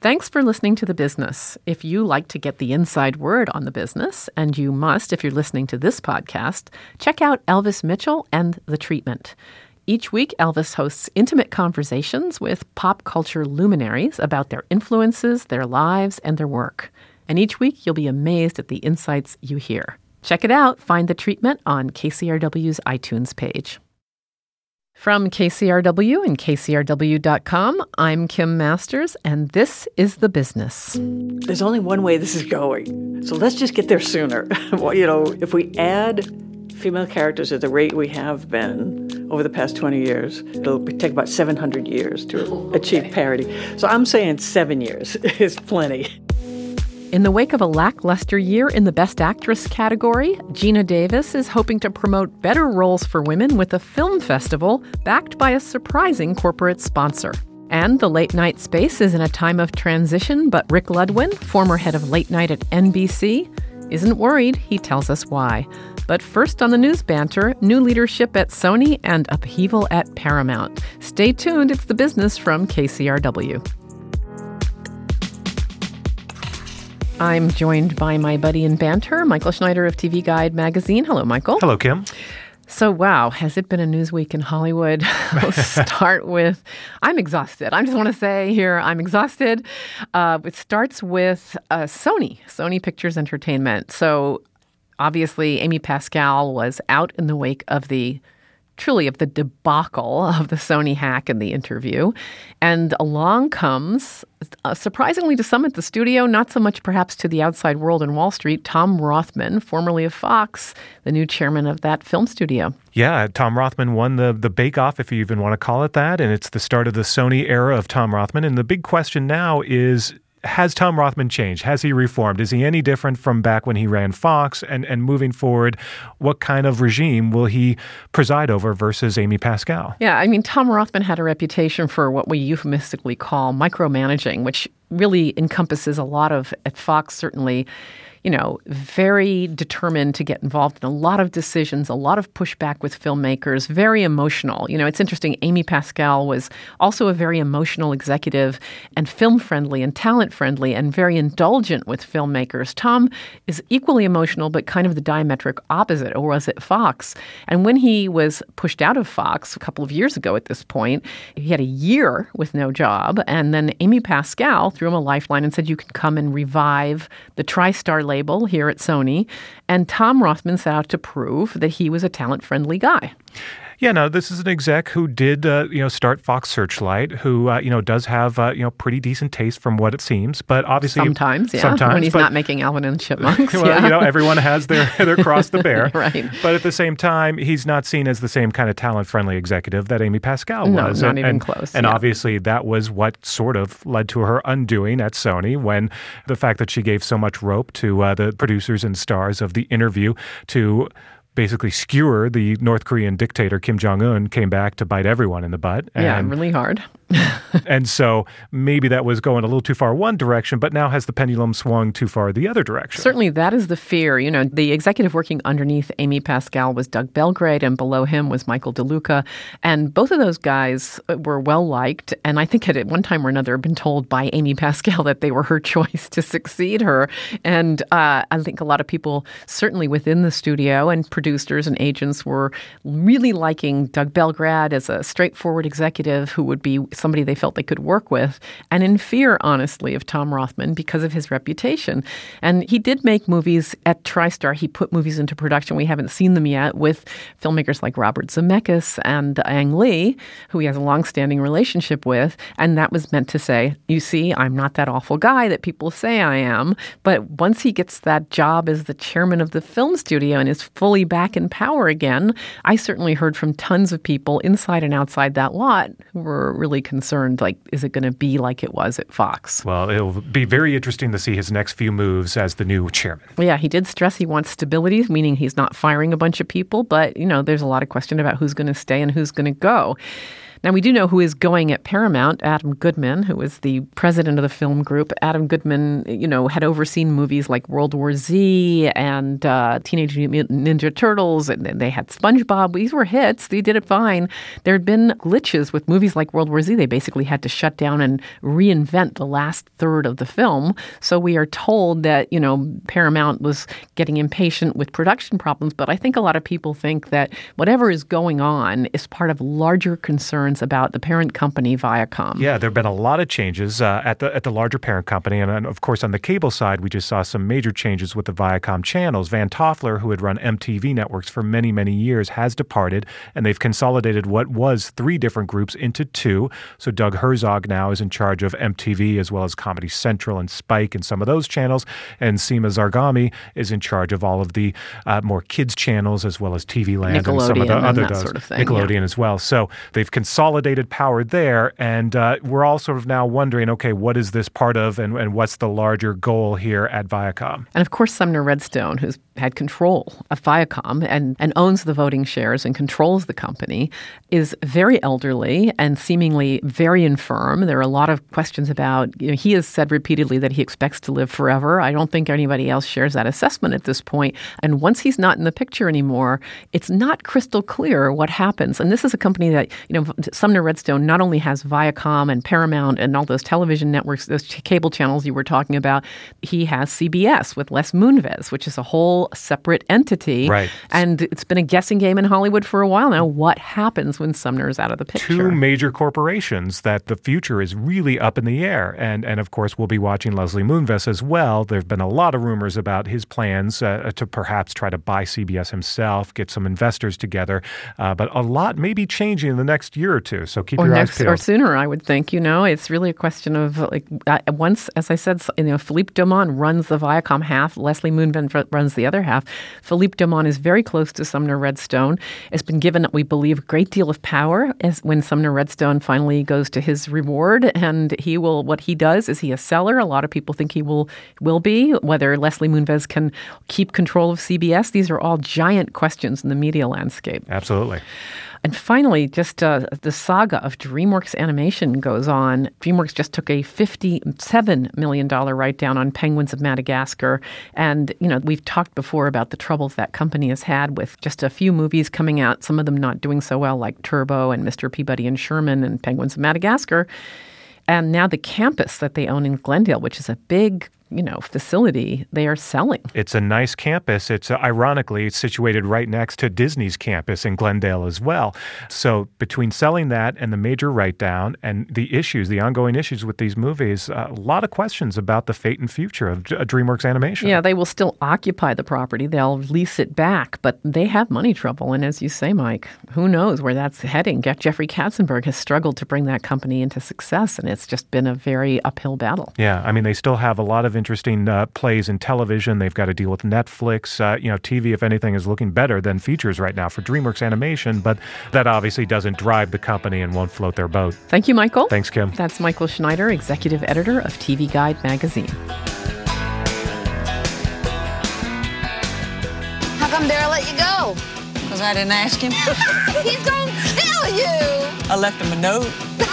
Thanks for listening to The Business. If you like to get the inside word on the business, and you must if you're listening to this podcast, check out Elvis Mitchell and The Treatment. Each week, Elvis hosts intimate conversations with pop culture luminaries about their influences, their lives, and their work. And each week, you'll be amazed at the insights you hear. Check it out. Find The Treatment on KCRW's iTunes page. From KCRW and KCRW.com, I'm Kim Masters, and this is The Business. There's only one way this is going, so let's just get there sooner. Well, if we add female characters at the rate we have been over the past 20 years, it'll take about 700 years to achieve parity. So I'm saying 7 years is plenty. In the wake of a lackluster year in the Best Actress category, Geena Davis is hoping to promote better roles for women with a film festival backed by a surprising corporate sponsor. And the late night space is in a time of transition, but Rick Ludwin, former head of late night at NBC, isn't worried. He tells us why. But first on the news banter, new leadership at Sony and upheaval at Paramount. Stay tuned. It's The Business from KCRW. I'm joined by my buddy in banter, Michael Schneider of TV Guide magazine. Hello, Michael. Hello, Kim. So, wow, has it been a news week in Hollywood? We'll start with, I'm exhausted. I just want to say here, I'm exhausted. It starts with Sony Pictures Entertainment. So, obviously, Amy Pascal was out in the wake of the debacle of the Sony hack in the interview. And along comes, surprisingly to some at the studio, not so much perhaps to the outside world in Wall Street, Tom Rothman, formerly of Fox, the new chairman of that film studio. Yeah, Tom Rothman won the bake-off, if you even want to call it that, and it's the start of the Sony era of Tom Rothman. And the big question now is, has Tom Rothman changed? Has he reformed? Is he any different from back when he ran Fox? And moving forward, what kind of regime will he preside over versus Amy Pascal? Yeah, I mean, Tom Rothman had a reputation for what we euphemistically call micromanaging, which really encompasses a lot of, at Fox certainly, very determined to get involved in a lot of decisions, a lot of pushback with filmmakers, very emotional. It's interesting. Amy Pascal was also a very emotional executive and film-friendly and talent-friendly and very indulgent with filmmakers. Tom is equally emotional, but kind of the diametric opposite, or was at Fox. And when he was pushed out of Fox a couple of years ago at this point, he had a year with no job. And then Amy Pascal threw him a lifeline and said, you can come and revive the TriStar label here at Sony, and Tom Rothman set out to prove that he was a talent-friendly guy. Yeah, no, this is an exec who did, start Fox Searchlight, who, does have, pretty decent taste from what it seems. But obviously, sometimes, when he's not making Alvin and the Chipmunks. Well, everyone has their cross to bear. Right. But at the same time, he's not seen as the same kind of talent-friendly executive that Amy Pascal was. No, not even close. And obviously, that was what sort of led to her undoing at Sony, when the fact that she gave so much rope to the producers and stars of The Interview to basically skewer the North Korean dictator Kim Jong-un came back to bite everyone in the butt. And really hard. And so maybe that was going a little too far one direction, but now has the pendulum swung too far the other direction? Certainly that is the fear. The executive working underneath Amy Pascal was Doug Belgrade, and below him was Michael DeLuca. And both of those guys were well-liked, and I think had at one time or another been told by Amy Pascal that they were her choice to succeed her. And I think a lot of people, certainly within the studio and producers and agents, were really liking Doug Belgrade as a straightforward executive who would be somebody they felt they could work with, and in fear, honestly, of Tom Rothman because of his reputation. And he did make movies at TriStar. He put movies into production. We haven't seen them yet with filmmakers like Robert Zemeckis and Ang Lee, who he has a long-standing relationship with. And that was meant to say, you see, I'm not that awful guy that people say I am. But once he gets that job as the chairman of the film studio and is fully back in power again, I certainly heard from tons of people inside and outside that lot who were really concerned, like, is it going to be like it was at Fox? Well, it'll be very interesting to see his next few moves as the new chairman. Yeah, he did stress he wants stability, meaning he's not firing a bunch of people, but, there's a lot of question about who's going to stay and who's going to go. Now, we do know who is going at Paramount, Adam Goodman, who is the president of the film group. Adam Goodman, had overseen movies like World War Z and Teenage Mutant Ninja Turtles, and they had SpongeBob. These were hits. They did it fine. There had been glitches with movies like World War Z. They basically had to shut down and reinvent the last third of the film. So we are told that, Paramount was getting impatient with production problems. But I think a lot of people think that whatever is going on is part of larger concerns about the parent company, Viacom. Yeah, there have been a lot of changes at the larger parent company. And of course, on the cable side, we just saw some major changes with the Viacom channels. Van Toffler, who had run MTV networks for many, many years, has departed, and they've consolidated what was 3 different groups into 2. So Doug Herzog now is in charge of MTV as well as Comedy Central and Spike and some of those channels. And Seema Zarghami is in charge of all of the more kids channels as well as TV Land and some of the other sort of thing, Nickelodeon as well. So they've consolidated power there, and we're all sort of now wondering, okay, what is this part of, and what's the larger goal here at Viacom? And of course, Sumner Redstone, who's had control of Viacom and owns the voting shares and controls the company, is very elderly and seemingly very infirm. There are a lot of questions about, he has said repeatedly that he expects to live forever. I don't think anybody else shares that assessment at this point. And once he's not in the picture anymore, it's not crystal clear what happens. And this is a company that, Sumner Redstone not only has Viacom and Paramount and all those television networks, those cable channels you were talking about, he has CBS with Les Moonves, which is a whole separate entity. Right. And it's been a guessing game in Hollywood for a while now. What happens when Sumner is out of the picture? 2 major corporations that the future is really up in the air. And of course, we'll be watching Leslie Moonves as well. There have been a lot of rumors about his plans to perhaps try to buy CBS himself, get some investors together. But a lot may be changing in the next year or two. So keep your eyes peeled. Or sooner, I would think. It's really a question of, once, as I said, Philippe Dumont runs the Viacom half. Leslie Moonves runs the other half. Philippe Dumont is very close to Sumner Redstone. It's been given, we believe, a great deal of power as when Sumner Redstone finally goes to his reward. And what he does is he a seller. A lot of people think he will be. Whether Leslie Moonves can keep control of CBS, these are all giant questions in the media landscape. Absolutely. And finally, just the saga of DreamWorks Animation goes on. DreamWorks just took a $57 million write-down on Penguins of Madagascar. And, we've talked before about the troubles that company has had with just a few movies coming out, some of them not doing so well, like Turbo and Mr. Peabody and Sherman and Penguins of Madagascar. And now the campus that they own in Glendale, which is a big facility, they are selling. It's a nice campus. It's ironically, it's situated right next to Disney's campus in Glendale as well. So between selling that and the major write-down and the ongoing issues with these movies, a lot of questions about the fate and future of DreamWorks Animation. Yeah, they will still occupy the property. They'll lease it back, but they have money trouble. And as you say, Mike, who knows where that's heading? Jeffrey Katzenberg has struggled to bring that company into success, and it's just been a very uphill battle. Yeah, they still have a lot of interesting plays in television. They've got to deal with Netflix. TV, if anything, is looking better than features right now for DreamWorks Animation, but that obviously doesn't drive the company and won't float their boat. Thank you, Michael. Thanks, Kim. That's Michael Schneider, executive editor of TV Guide magazine. How come Daryl let you go? Because I didn't ask him. He's gonna kill you! I left him a note.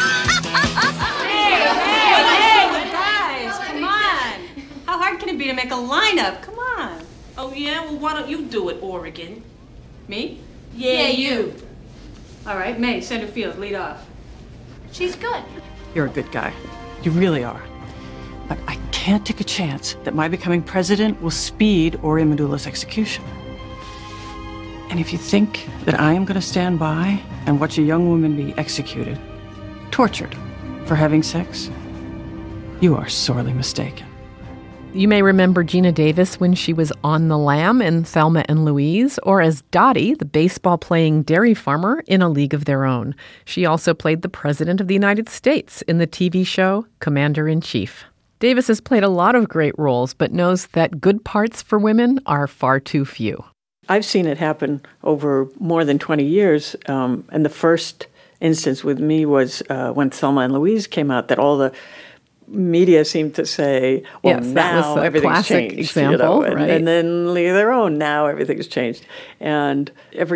How hard can it be to make a lineup? Come on. Oh, yeah? Well, why don't you do it, Oregon? Me? Yeah, you. All right, May, center field, lead off. She's good. You're a good guy. You really are. But I can't take a chance that my becoming president will speed Ori Medulla's execution. And if you think that I am going to stand by and watch a young woman be executed, tortured for having sex, you are sorely mistaken. You may remember Gina Davis when she was on The Lam in Thelma and Louise, or as Dottie, the baseball-playing dairy farmer in A League of Their Own. She also played the President of the United States in the TV show Commander-in-Chief. Davis has played a lot of great roles, but knows that good parts for women are far too few. I've seen it happen over more than 20 years, and the first instance with me was when Thelma and Louise came out, that all the media seemed to say, well, yes, now everything's changed. Example, and, right? and then League of Their Own, now everything's changed. And every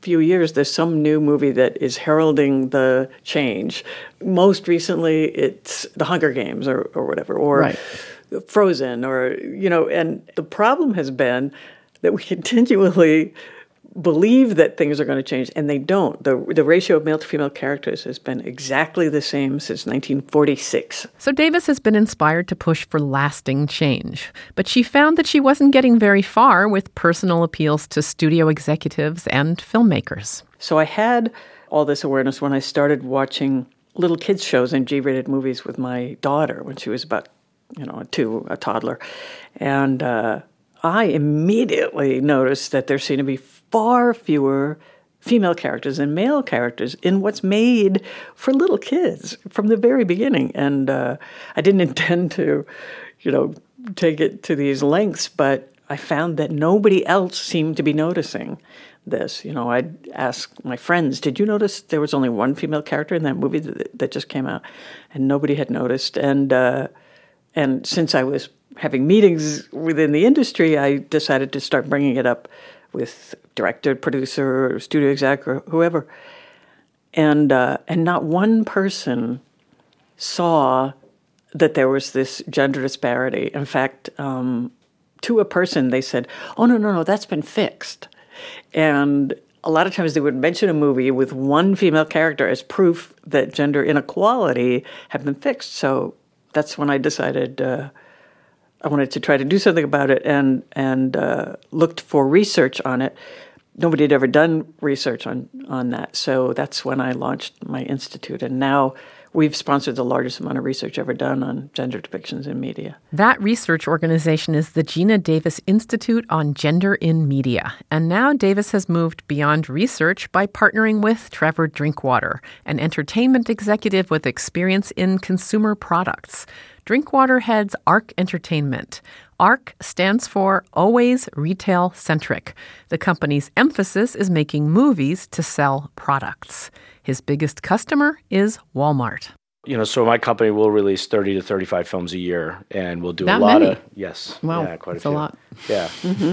few years, there's some new movie that is heralding the change. Most recently, it's The Hunger Games or whatever, or Right. Frozen, or, and the problem has been that we continually believe that things are going to change, and they don't. The ratio of male to female characters has been exactly the same since 1946. So Davis has been inspired to push for lasting change. But she found that she wasn't getting very far with personal appeals to studio executives and filmmakers. So I had all this awareness when I started watching little kids shows and G-rated movies with my daughter when she was about, 2, a toddler. And I immediately noticed that there seemed to be far fewer female characters and male characters in what's made for little kids from the very beginning. And I didn't intend to, take it to these lengths, but I found that nobody else seemed to be noticing this. I'd ask my friends, did you notice there was only one female character in that movie that just came out? And nobody had noticed. And since I was having meetings within the industry, I decided to start bringing it up with director, producer, or studio exec, or whoever. And not one person saw that there was this gender disparity. In fact, to a person, they said, oh, no, that's been fixed. And a lot of times they would mention a movie with one female character as proof that gender inequality had been fixed. So that's when I decided I wanted to try to do something about it and looked for research on it. Nobody had ever done research on that. So that's when I launched my institute. And now we've sponsored the largest amount of research ever done on gender depictions in media. That research organization is the Geena Davis Institute on Gender in Media. And now Davis has moved beyond research by partnering with Trevor Drinkwater, an entertainment executive with experience in consumer products. Drinkwater heads ARC Entertainment. ARC stands for Always Retail Centric. The company's emphasis is making movies to sell products. His biggest customer is Walmart. So my company will release 30 to 35 films a year, and we'll do That a lot many? of, yes. Wow, yeah, quite that's a a few. lot. Yeah.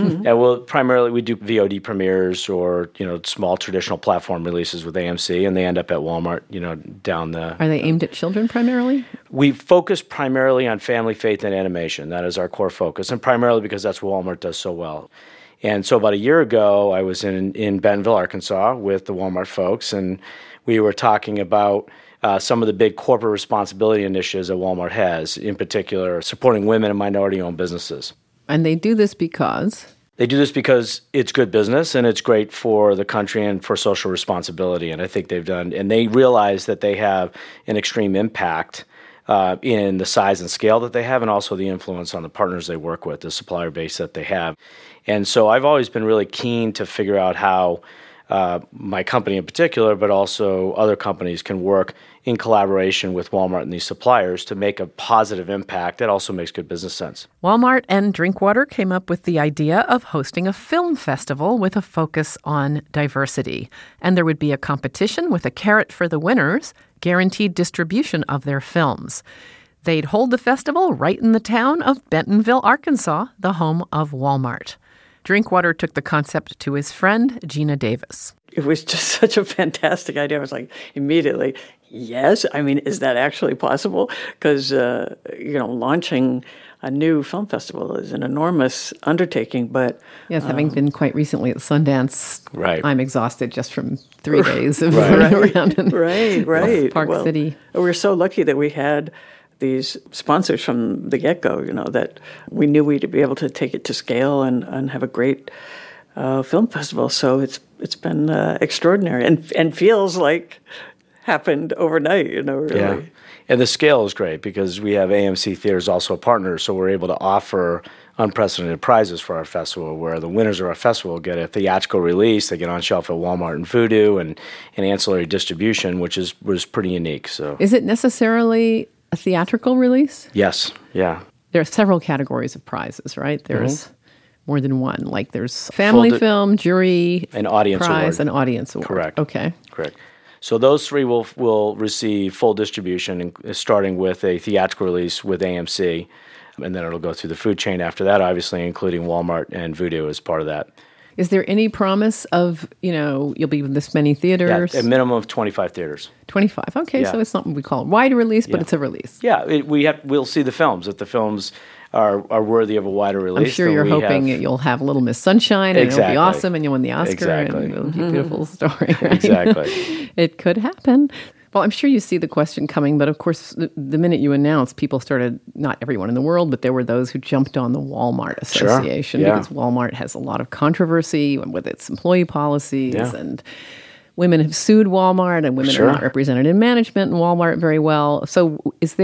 And we do VOD premieres or, small traditional platform releases with AMC, and they end up at Walmart, down the... Are they aimed at children primarily? We focus primarily on family, faith, and animation. That is our core focus, and primarily because that's what Walmart does so well. And so about a year ago, I was in Bentonville, Arkansas with the Walmart folks, and we were talking about some of the big corporate responsibility initiatives that Walmart has, in particular supporting women and minority-owned businesses. And they do this because? They do this because it's good business and it's great for the country and for social responsibility. And I think they've done, and they realize that they have an extreme impact in the size and scale that they have, and also the influence on the partners they work with, the supplier base that they have. And so I've always been really keen to figure out how my company in particular, but also other companies can work in collaboration with Walmart and these suppliers to make a positive impact that also makes good business sense. Walmart and Drinkwater came up with the idea of hosting a film festival with a focus on diversity. And there would be a competition with a carrot for the winners, guaranteed distribution of their films. They'd hold the festival right in the town of Bentonville, Arkansas, the home of Walmart. Drinkwater took the concept to his friend, Geena Davis. It was just such a fantastic idea. I was like, immediately, yes. I mean, is that actually possible? Because, launching a new film festival is an enormous undertaking, but... Yes, having been quite recently at Sundance, Right. I'm exhausted just from 3 days of running around in Right. Park City. We're so lucky that we had these sponsors from the get-go, that we knew we'd be able to take it to scale and have a great film festival. So it's been extraordinary and feels like happened overnight, really. Yeah. And the scale is great because we have AMC Theaters also a partner, so we're able to offer unprecedented prizes for our festival, where the winners of our festival get a theatrical release, they get on shelf at Walmart and Vudu, and ancillary distribution, which was pretty unique. So, is it necessarily a theatrical release? Yes, yeah. There are several categories of prizes, right? There's more than one. Like there's family film, jury, an audience prize, award. an audience award. Correct. Okay. Correct. So those three will receive full distribution, starting with a theatrical release with AMC, and then it'll go through the food chain after that, obviously including Walmart and Vudu as part of that. Is there any promise of, you'll be in this many theaters? Yeah, a minimum of 25 theaters. 25. Okay, so it's something we call a wide release, but it's a release. Yeah, we'll see the films. If the films are worthy of a wider release, I'm sure you're hoping you'll have Little Miss Sunshine, and it'll be awesome, and you'll win the Oscar, and it'll be a beautiful story, right? Exactly. It could happen. Well, I'm sure you see the question coming, but of course, the minute you announced, people started, not everyone in the world, but there were those who jumped on the Walmart Association because Walmart has a lot of controversy with its employee policies, and women have sued Walmart, and women are not represented in management in Walmart very well. So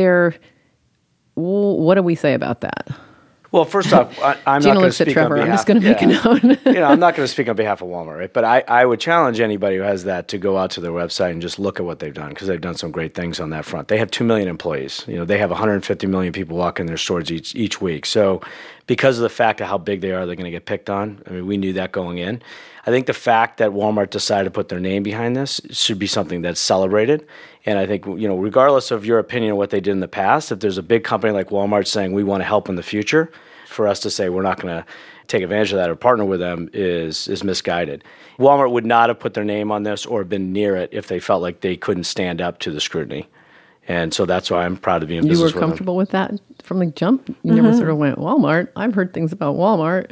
what do we say about that? Well, first off, I'm not going to speak on behalf. I'm just going to make a note. I'm not going to speak on behalf of Walmart, right? But I would challenge anybody who has that to go out to their website and just look at what they've done, because they've done some great things on that front. They have 2 million employees. They have 150 million people walk in their stores each week. So because of the fact of how big they are, they're going to get picked on. I mean, we knew that going in. I think the fact that Walmart decided to put their name behind this should be something that's celebrated. And I think, regardless of your opinion of what they did in the past, if there's a big company like Walmart saying we want to help in the future, for us to say we're not going to take advantage of that or partner with them is misguided. Walmart would not have put their name on this or been near it if they felt like they couldn't stand up to the scrutiny. And so that's why I'm proud to be in business with them. You were comfortable with that from the jump? You never sort of went, Walmart? I've heard things about Walmart.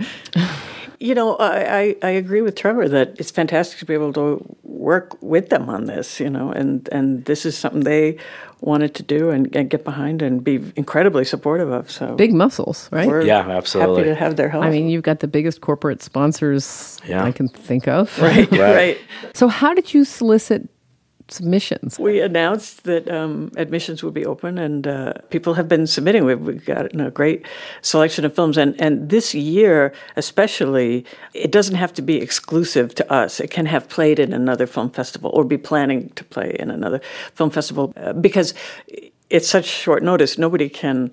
I agree with Trevor that it's fantastic to be able to work with them on this, and this is something they wanted to do and get behind and be incredibly supportive of. So big muscles, right? We're absolutely. happy to have their help. I mean, you've got the biggest corporate sponsors I can think of. Right. So how did you solicit submissions? We announced that admissions would be open, and people have been submitting. We've got a great selection of films, and this year especially, it doesn't have to be exclusive to us. It can have played in another film festival or be planning to play in another film festival because it's such short notice. Nobody can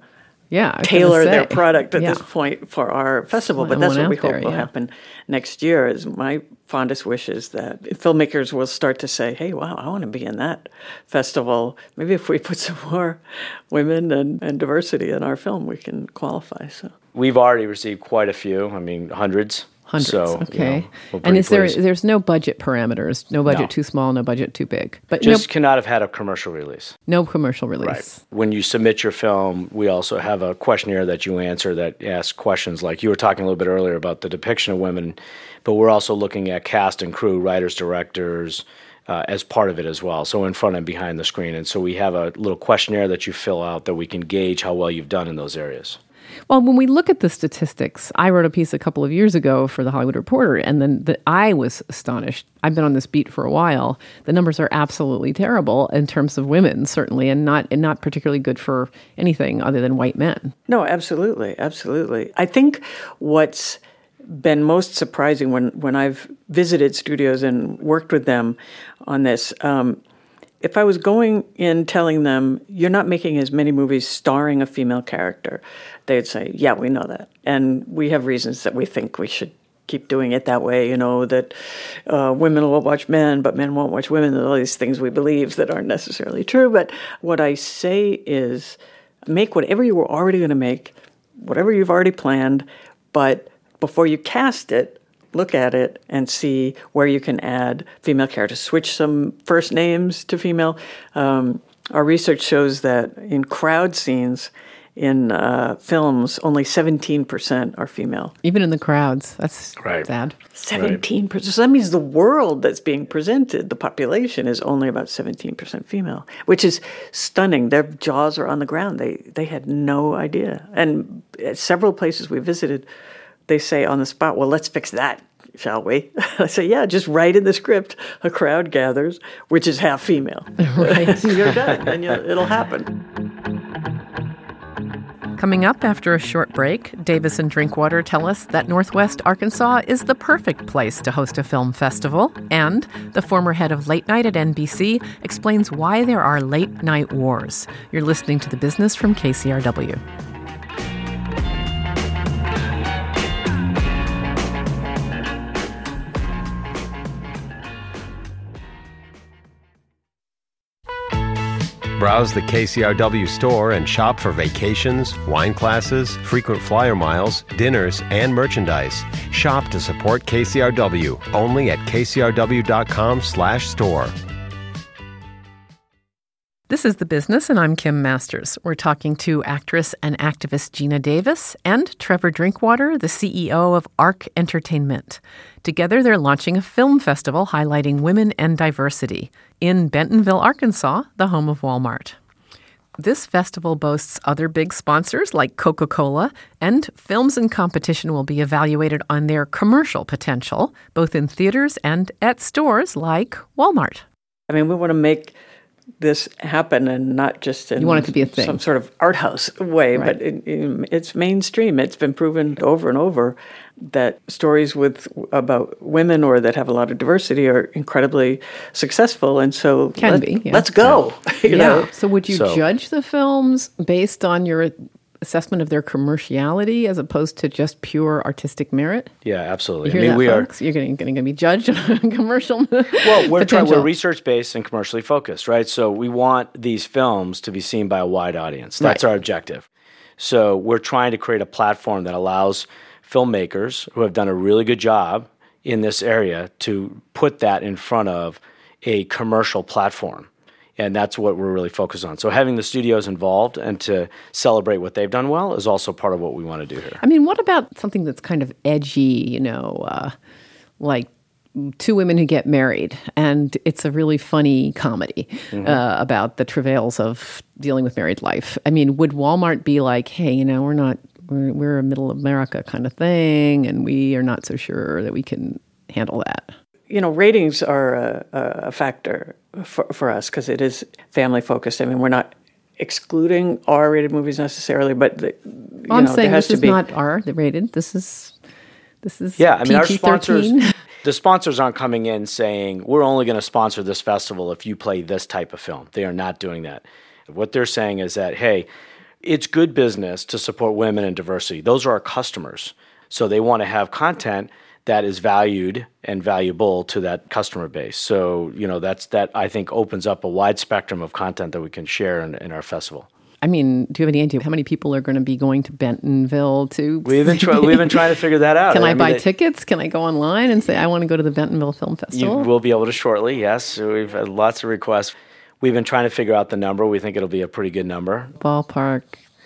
tailor their product at this point for our festival, but that's what we hope will happen next year. Is my fondest wish is that filmmakers will start to say, hey, wow, I want to be in that festival. Maybe if we put some more women and diversity in our film, we can qualify. So we've already received quite a few. I mean, hundreds. So, okay. And there's no budget parameters, no budget too small, no budget too big. But just cannot have had a commercial release. No commercial release. Right. When you submit your film, we also have a questionnaire that you answer that asks questions like you were talking a little bit earlier about the depiction of women, but we're also looking at cast and crew, writers, directors, as part of it as well, so in front and behind the screen. And so we have a little questionnaire that you fill out that we can gauge how well you've done in those areas. Well, when we look at the statistics, I wrote a piece a couple of years ago for The Hollywood Reporter, and then I was astonished. I've been on this beat for a while. The numbers are absolutely terrible in terms of women, certainly, and not particularly good for anything other than white men. No, absolutely. I think what's been most surprising when I've visited studios and worked with them on this, if I was going in telling them, you're not making as many movies starring a female character, they'd say, yeah, we know that. And we have reasons that we think we should keep doing it that way, that women will watch men, but men won't watch women. There's all these things we believe that aren't necessarily true. But what I say is make whatever you were already going to make, whatever you've already planned, but before you cast it, look at it and see where you can add female characters. Switch some first names to female. Our research shows that in crowd scenes in films, only 17% are female. Even in the crowds. That's sad. 17%. So that means the world that's being presented, the population, is only about 17% female, which is stunning. Their jaws are on the ground. They had no idea. And at several places we visited, they say on the spot, well, let's fix that, shall we? I say, yeah, just write in the script, a crowd gathers, which is half female. Right. You're done, and it'll happen. Coming up after a short break, Davis and Drinkwater tell us that Northwest Arkansas is the perfect place to host a film festival, and the former head of late night at NBC explains why there are late night wars. You're listening to The Business from KCRW. Browse the KCRW store and shop for vacations, wine classes, frequent flyer miles, dinners, and merchandise. Shop to support KCRW only at kcrw.com/store. This is The Business, and I'm Kim Masters. We're talking to actress and activist Geena Davis and Trevor Drinkwater, the CEO of ARC Entertainment. Together, they're launching a film festival highlighting women and diversity in Bentonville, Arkansas, the home of Walmart. This festival boasts other big sponsors like Coca-Cola, and films in competition will be evaluated on their commercial potential, both in theaters and at stores like Walmart. I mean, we want to make this happen and not just in you want it to be a thing. Some sort of art house way, Right. but it's mainstream. It's been proven over and over that stories about women or that have a lot of diversity are incredibly successful, and so let's go. You know? So would you judge the films based on your assessment of their commerciality as opposed to just pure artistic merit? Yeah, absolutely. You hear that, folks? You're going to be judged on commercial Well, potential. we're research-based and commercially focused, right? So we want these films to be seen by a wide audience. That's our objective. So we're trying to create a platform that allows filmmakers who have done a really good job in this area to put that in front of a commercial platform. And that's what we're really focused on. So having the studios involved and to celebrate what they've done well is also part of what we want to do here. I mean, what about something that's kind of edgy, like two women who get married, and it's a really funny comedy about the travails of dealing with married life? I mean, would Walmart be like, hey, we're a middle America kind of thing, and we are not so sure that we can handle that? Ratings are a factor for us because it is family focused. I mean, we're not excluding R-rated movies necessarily, but I'm saying this is not R-rated. This is yeah. I mean, our PG-13. The sponsors aren't coming in saying we're only going to sponsor this festival if you play this type of film. They are not doing that. What they're saying is that, hey, it's good business to support women and diversity. Those are our customers, so they want to have content that is valued and valuable to that customer base. So, that I think opens up a wide spectrum of content that we can share in our festival. I mean, do you have any idea how many people are going to be going to Bentonville to? We've been trying to figure that out. Can I buy tickets? Can I go online and say, I want to go to the Bentonville Film Festival? You will be able to shortly, yes. We've had lots of requests. We've been trying to figure out the number. We think it'll be a pretty good number. Ballpark.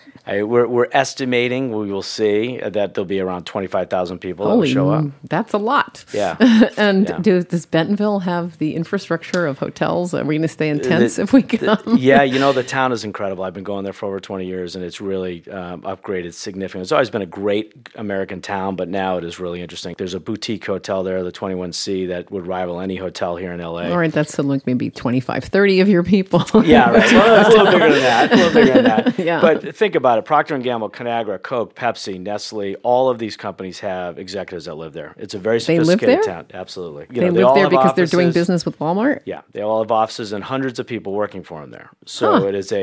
We're estimating, we will see, that there'll be around 25,000 people that will show up. That's a lot. Yeah. And does Bentonville have the infrastructure of hotels? Are we going to stay in tents if we come? Yeah, the town is incredible. I've been going there for over 20 years, and it's really upgraded significantly. It's always been a great American town, but now it is really interesting. There's a boutique hotel there, the 21C, that would rival any hotel here in L.A. All right, that's like maybe 25, 30 of your people. Yeah, right. Well, it's a little bigger than that. Yeah. But think about it. Procter & Gamble, Conagra, Coke, Pepsi, Nestle, all of these companies have executives that live there. It's a very sophisticated town. Absolutely. They live there because they're doing business with Walmart? Yeah. They all have offices and hundreds of people working for them there. So it is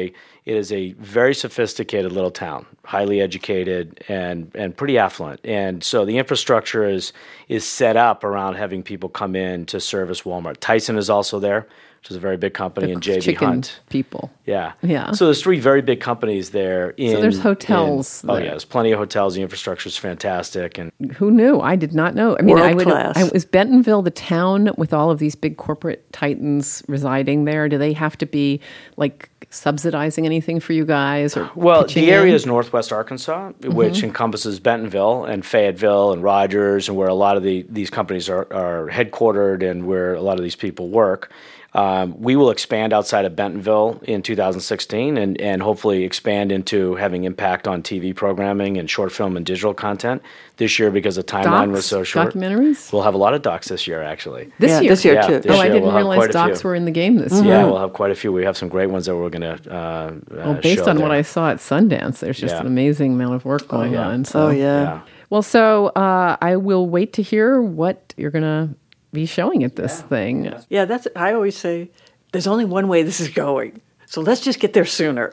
a very sophisticated little town, highly educated and pretty affluent. And so the infrastructure is set up around having people come in to service Walmart. Tyson is also there, which is a very big company, and J.B. Hunt. People. Yeah. Yeah. So there's three very big companies there. So there's hotels. Yeah, there's plenty of hotels. The infrastructure is fantastic. And who knew? I did not know. I mean, World-class. Is Bentonville the town with all of these big corporate titans residing there? Do they have to be like subsidizing anything for you guys? Or the area is Northwest Arkansas, which encompasses Bentonville and Fayetteville and Rogers, and where a lot of these companies are headquartered and where a lot of these people work. We will expand outside of Bentonville in 2016 and hopefully expand into having impact on TV programming and short film and digital content this year because the timeline was so short. Documentaries? We'll have a lot of docs this year, actually. This year too. This I year didn't we'll have realize quite a docs few. were in the game this year. Yeah, we'll have quite a few. We have some great ones that we're going to based show on there. what I saw at Sundance, there's just an amazing amount of work going on. So. Well, so I will wait to hear what you're going to be showing at this thing. Yeah, I always say there's only one way this is going. So let's just get there sooner.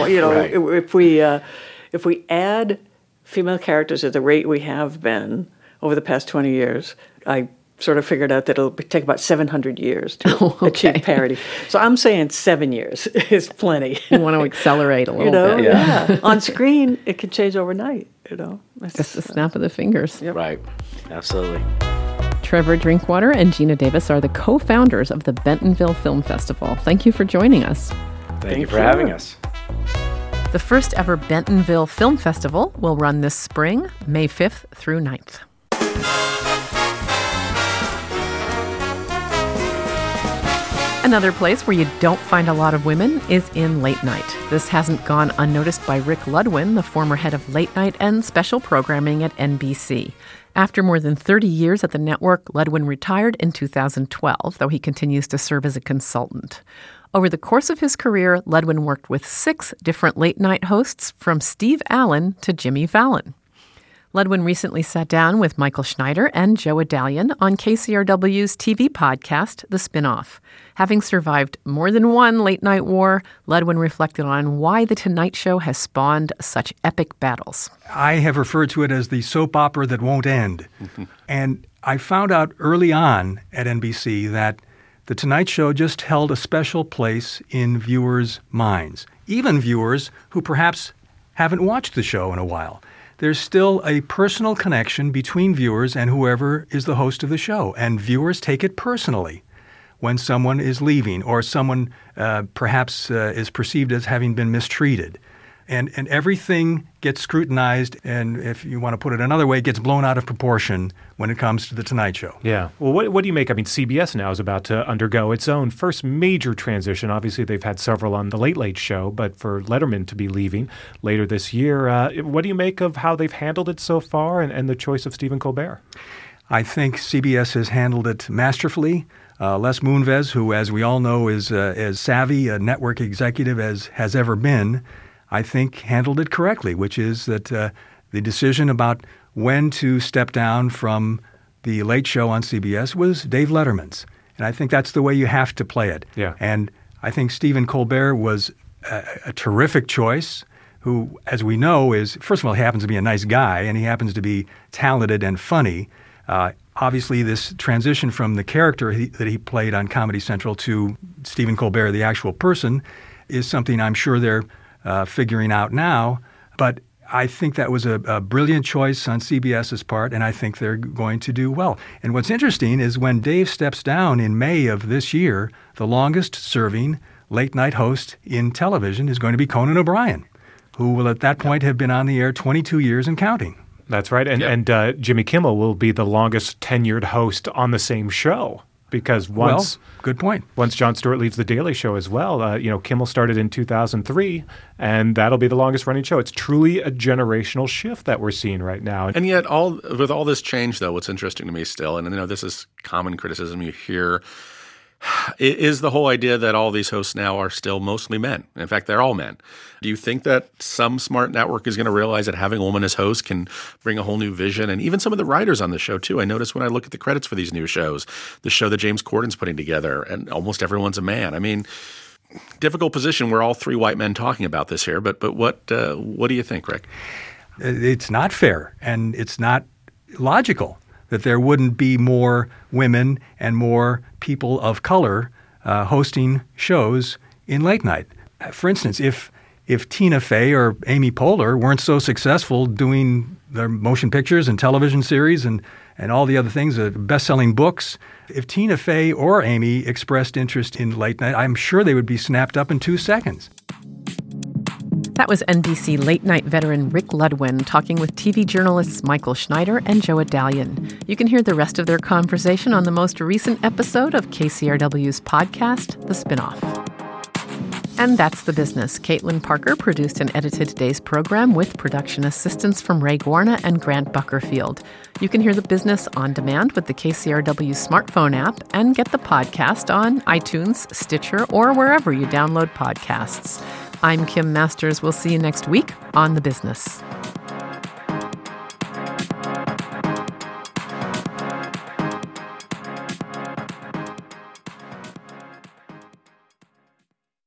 Well, if we add female characters at the rate we have been over the past 20 years, I sort of figured out that it'll take about 700 years to achieve parity. So I'm saying 7 years is plenty. You want to accelerate a little bit. Yeah. On screen, it can change overnight, Just a snap of the fingers. Yep. Right. Absolutely. Trevor Drinkwater and Gina Davis are the co-founders of the Bentonville Film Festival. Thank you for joining us. Thank you for having us. The first ever Bentonville Film Festival will run this spring, May 5th through 9th. Another place where you don't find a lot of women is in late night. This hasn't gone unnoticed by Rick Ludwin, the former head of late night and special programming at NBC. After more than 30 years at the network, Ludwin retired in 2012, though he continues to serve as a consultant. Over the course of his career, Ludwin worked with 6 different late-night hosts, from Steve Allen to Jimmy Fallon. Ludwin recently sat down with Michael Schneider and Joe Adalian on KCRW's TV podcast, The Spinoff. Having survived more than one late-night war, Ludwin reflected on why The Tonight Show has spawned such epic battles. I have referred to it as the soap opera that won't end. And I found out early on at NBC that The Tonight Show just held a special place in viewers' minds, even viewers who perhaps haven't watched the show in a while. There's still a personal connection between viewers and whoever is the host of the show, and viewers take it personally when someone is leaving or someone perhaps is perceived as having been mistreated. And everything gets scrutinized, and if you want to put it another way, gets blown out of proportion when it comes to The Tonight Show. Yeah. Well, what do you make? I mean, CBS now is about to undergo its own first major transition. Obviously, they've had several on The Late Late Show, but for Letterman to be leaving later this year, what do you make of how they've handled it so far and the choice of Stephen Colbert? I think CBS has handled it masterfully. Les Moonves, who, as we all know, is as savvy a network executive as has ever been, I think handled it correctly, which is that the decision about when to step down from the Late Show on CBS was Dave Letterman's. And I think that's the way you have to play it. Yeah. And I think Stephen Colbert was a terrific choice, who, as we know, is, first of all, he happens to be a nice guy, and he happens to be talented and funny. Obviously, this transition from the character that he played on Comedy Central to Stephen Colbert, the actual person, is something I'm sure they're figuring out now. But I think that was a brilliant choice on CBS's part, and I think they're going to do well. And what's interesting is when Dave steps down in May of this year, the longest-serving late-night host in television is going to be Conan O'Brien, who will at that point have been on the air 22 years and counting. That's right. And Jimmy Kimmel will be the longest tenured host on the same show. Because good point. Once Jon Stewart leaves The Daily Show as well, Kimmel started in 2003, and that'll be the longest-running show. It's truly a generational shift that we're seeing right now. And yet, with all this change, though, what's interesting to me still, and this is common criticism you hear, is the whole idea that all these hosts now are still mostly men. In fact, they're all men. Do you think that some smart network is going to realize that having a woman as host can bring a whole new vision? And even some of the writers on the show, too. I notice when I look at the credits for these new shows, the show that James Corden's putting together, and almost everyone's a man. I mean, difficult position. We're all 3 white men talking about this here. But what do you think, Rick? It's not fair, and it's not logical that there wouldn't be more women and more people of color hosting shows in late night. For instance, if Tina Fey or Amy Poehler weren't so successful doing their motion pictures and television series and all the other things, best-selling books, if Tina Fey or Amy expressed interest in late night, I'm sure they would be snapped up in 2 seconds. That was NBC late-night veteran Rick Ludwin talking with TV journalists Michael Schneider and Joe Adalian. You can hear the rest of their conversation on the most recent episode of KCRW's podcast, The Spinoff. And that's The Business. Caitlin Parker produced and edited today's program with production assistance from Ray Guarna and Grant Buckerfield. You can hear The Business on demand with the KCRW smartphone app and get the podcast on iTunes, Stitcher, or wherever you download podcasts. I'm Kim Masters. We'll see you next week on The Business.